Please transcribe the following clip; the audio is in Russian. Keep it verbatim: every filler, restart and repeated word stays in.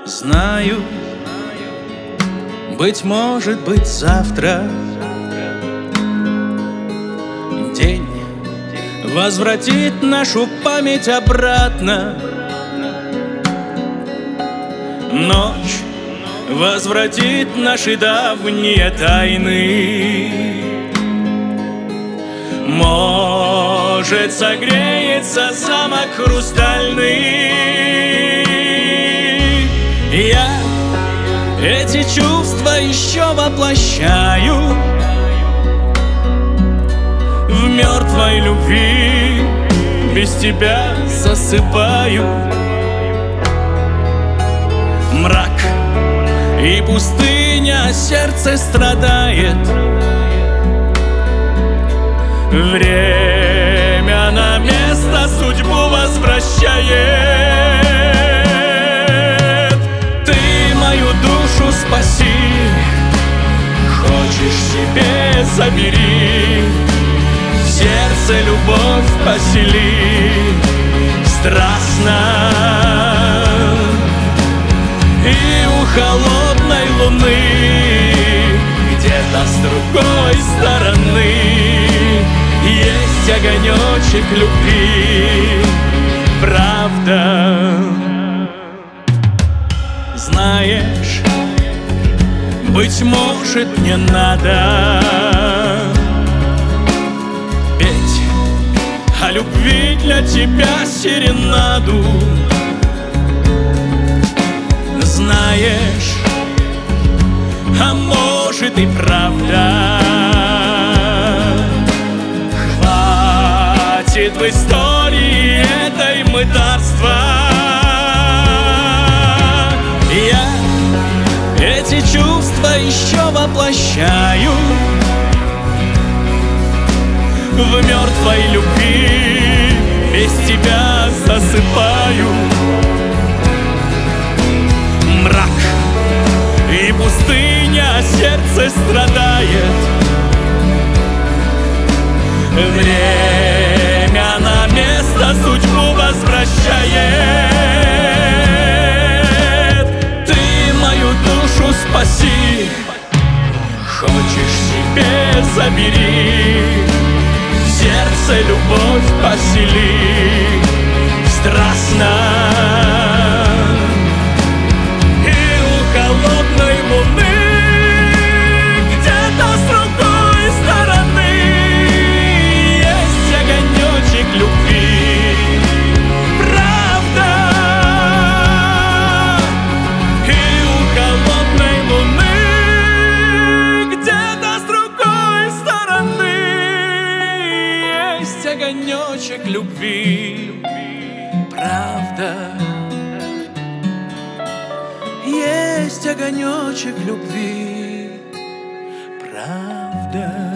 Знаю, быть может, быть завтра день возвратит нашу память обратно. Ночь возвратит наши давние тайны. Может, согреется замок хрустальный. Я эти чувства еще воплощаю в мертвой любви, без тебя засыпаю. Мрак и пустыня, сердце страдает. Время на место судьбу возвращает. Ты мою душу спаси, хочешь себе забери, в сердце любовь посели страстно. И у холодной луны где-то с другой стороны есть огонечек любви, правда. Знаешь, быть может, не надо петь о любви для тебя серенаду. Знаешь, а может и правда, хватит в истории этой мытарства. Я эти чувства еще воплощаю в мертвой любви, без тебя засыпаю. Мрак и пустыня, сердце страдает. Время на место судьбу возвращает. Ты мою душу спаси, хочешь себе забери, в сердце любовь посели страстно. Огонечек любви, правда. Есть огонечек любви, правда.